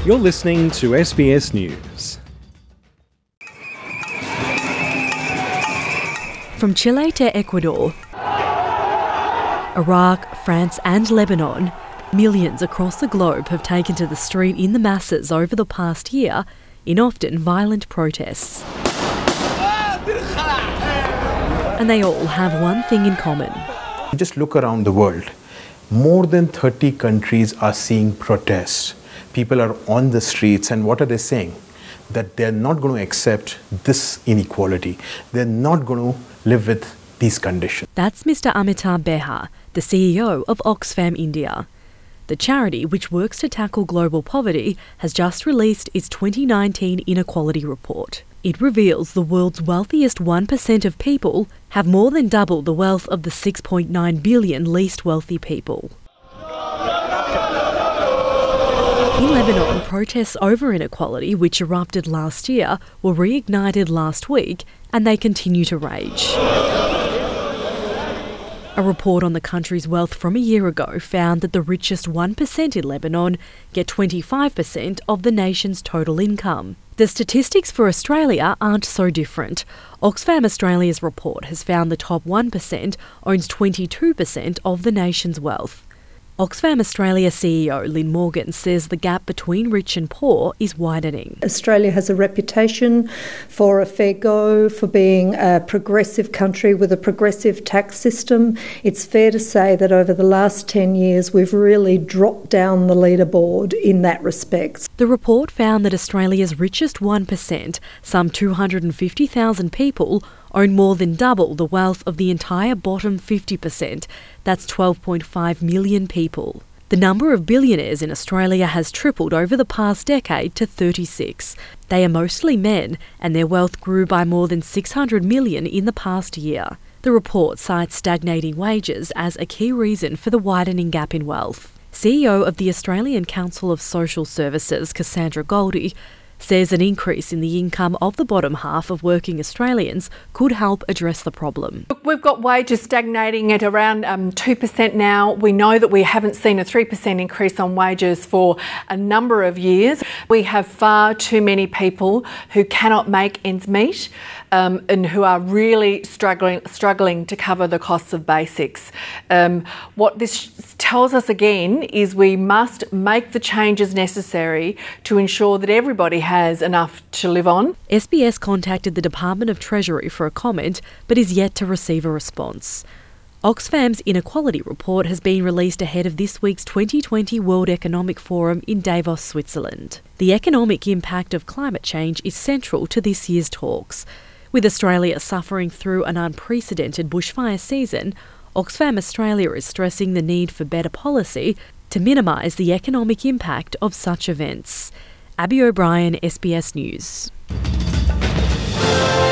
You're listening to SBS News. From Chile to Ecuador, Iraq, France and Lebanon, millions across the globe have taken to the street in the masses over the past year in often violent protests. And they all have one thing in common. Just look around the world. More than 30 countries are seeing protests. People are on the streets, and what are they saying? That they're not going to accept this inequality. They're not going to live with these conditions. That's Mr. Amitabh Behar, the CEO of Oxfam India. The charity, which works to tackle global poverty, has just released its 2019 Inequality Report. It reveals the world's wealthiest 1% of people have more than double the wealth of the 6.9 billion least wealthy people. In Lebanon, protests over inequality, which erupted last year, were reignited last week, and they continue to rage. A report on the country's wealth from a year ago found that the richest 1% in Lebanon get 25% of the nation's total income. The statistics for Australia aren't so different. Oxfam Australia's report has found the top 1% owns 22% of the nation's wealth. Oxfam Australia CEO Lynn Morgan says the gap between rich and poor is widening. Australia has a reputation for a fair go, for being a progressive country with a progressive tax system. It's fair to say that over the last 10 years we've really dropped down the leaderboard in that respect. The report found that Australia's richest 1%, some 250,000 people, own more than double the wealth of the entire bottom 50%. That's 12.5 million people. The number of billionaires in Australia has tripled over the past decade to 36. They are mostly men, and their wealth grew by more than 600 million in the past year. The report cites stagnating wages as a key reason for the widening gap in wealth. CEO of the Australian Council of Social Services, Cassandra Goldie, says an increase in the income of the bottom half of working Australians could help address the problem. Look, we've got wages stagnating at around 2% now. We know that we haven't seen a 3% increase on wages for a number of years. We have far too many people who cannot make ends meet and who are really struggling to cover the costs of basics. What this tells us again is we must make the changes necessary to ensure that everybody has enough to live on. SBS contacted the Department of Treasury for a comment, but is yet to receive a response. Oxfam's Inequality Report has been released ahead of this week's 2020 World Economic Forum in Davos, Switzerland. The economic impact of climate change is central to this year's talks. With Australia suffering through an unprecedented bushfire season, Oxfam Australia is stressing the need for better policy to minimise the economic impact of such events. Abby O'Brien, SBS News.